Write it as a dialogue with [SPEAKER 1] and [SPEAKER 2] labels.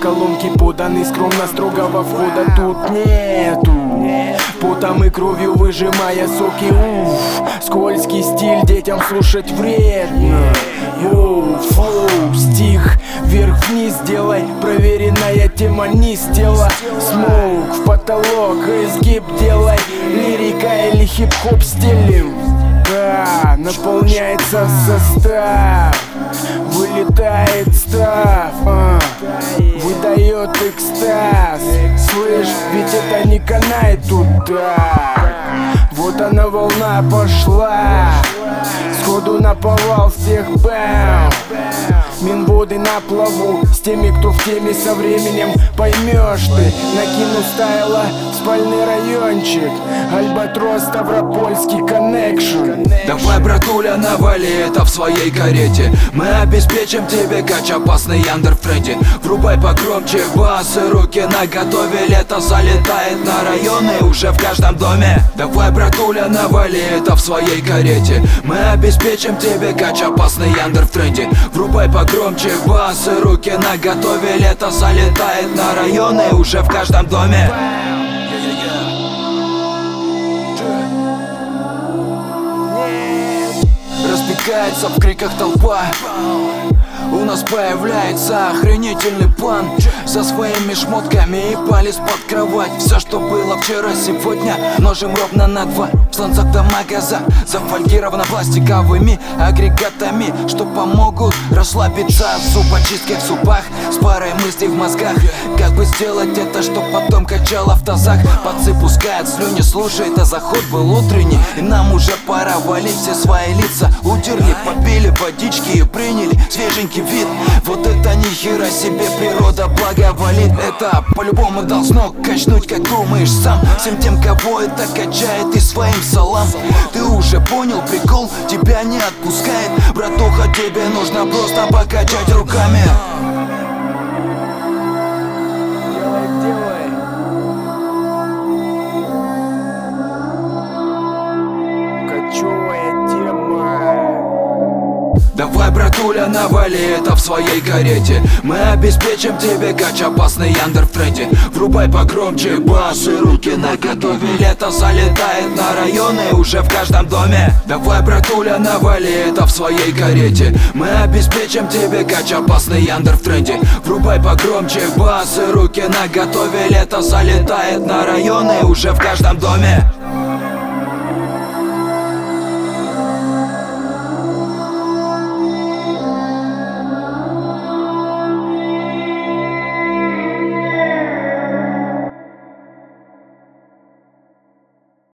[SPEAKER 1] колонки поданы скромно, строгого входа тут нету. Потом и кровью выжимая соки, скользкий стиль детям слушать вредно. Флоу, стих вверх-вниз делай, проверенная тема низ тела. Смоук в потолок, изгиб делай, лирика или хип-хоп стилем. Да, наполняется состав, вылетает став, выдает экстаз. Слышь, ведь это не канает тут так. Вот она волна пошла, сходу наповал всех бэм. Минводы на плаву, с теми, кто в теме, со временем поймешь ты. Накину стайла в спальный райончик, Альбатрос, Ставропольский коннекшн.
[SPEAKER 2] Давай, братуля, навали это в своей карете. Мы обеспечим тебе кач, опасный Яндер Фредди. Врубай погромче бас и руки наготове. Лето залетает на районы уже в каждом доме. Давай, братуля, навали это в своей карете. Мы обеспечим тебе кач, опасный Яндер Фредди. Врубай погромче бас и руки наготове. Лето залетает на районы уже в каждом доме. Разбегается в криках толпа. У нас появляется охренительный план. За своими шмотками и палец под кровать. Все, что было вчера, сегодня множим ровно на 2. В сланцах до магаза зафольгировано пластиковыми агрегатами, что помогут расслабиться в зубочистках в зубах. С парой мыслей в мозгах, как бы сделать это, чтоб потом качало в тазах. Пацы пускают слюни, слушает, а заход был утренний. И нам уже пора валить, все свои лица утерли, попили водички и приняли свеженький вид. Вот это ни хера себе, природа благоволит. Это по-любому должно качнуть, как думаешь сам. Всем тем, кого это качает, и своим салам. Ты уже понял прикол, тебя не отпускает. Братуха, тебе нужно просто покачать руками. Давай, братуля, навали это в своей карете. Мы обеспечим тебе кач, опасный Яндер Фредди. Врубай погромче бас и руки наготове. Лето залетает на районы уже в каждом доме. Давай, братуля, навали это в своей карете. Мы обеспечим тебе кач, опасный Яндер Фредди. Врубай погромче бас и руки наготове. Лето залетает на районы уже в каждом доме.